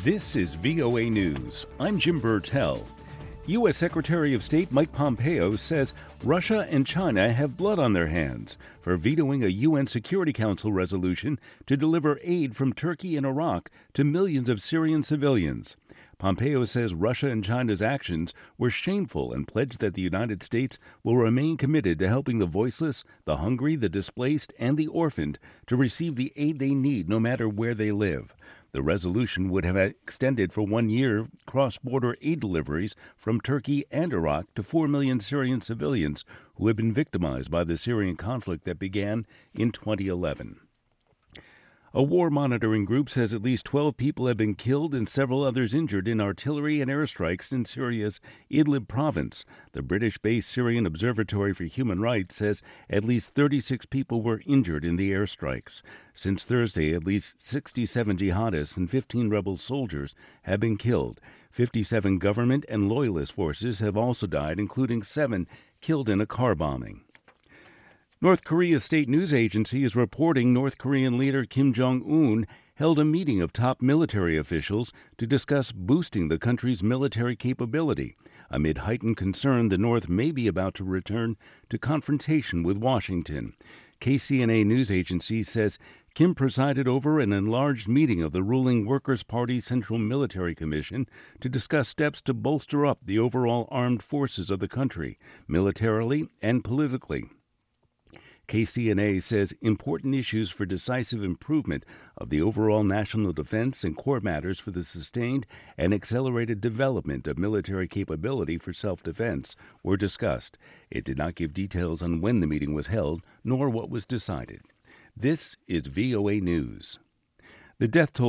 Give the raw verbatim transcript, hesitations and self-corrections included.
This is V O A News. I'm Jim Burtell. U S. Secretary of State Mike Pompeo says Russia and China have blood on their hands for vetoing a U N Security Council resolution to deliver aid from Turkey and Iraq to millions of Syrian civilians. Pompeo says Russia and China's actions were shameful and pledged that the United States will remain committed to helping the voiceless, the hungry, the displaced, and the orphaned to receive the aid they need no matter where they live. The resolution would have extended for one year cross-border aid deliveries from Turkey and Iraq to four million Syrian civilians who have been victimized by the Syrian conflict that began in twenty eleven. A war monitoring group says at least twelve people have been killed and several others injured in artillery and airstrikes in Syria's Idlib province. The British-based Syrian Observatory for Human Rights says at least thirty-six people were injured in the airstrikes. Since Thursday, at least sixty-seven jihadists and fifteen rebel soldiers have been killed. fifty-seven government and loyalist forces have also died, including seven killed in a car bombing. North Korea's state news agency is reporting North Korean leader Kim Jong-un held a meeting of top military officials to discuss boosting the country's military capability. Amid heightened concern, the North may be about to return to confrontation with Washington. K C N A news agency says Kim presided over an enlarged meeting of the ruling Workers' Party Central Military Commission to discuss steps to bolster up the overall armed forces of the country, militarily and politically. K C N A says important issues for decisive improvement of the overall national defense and core matters for the sustained and accelerated development of military capability for self-defense were discussed. It did not give details on when the meeting was held, nor what was decided. This is V O A News. The death toll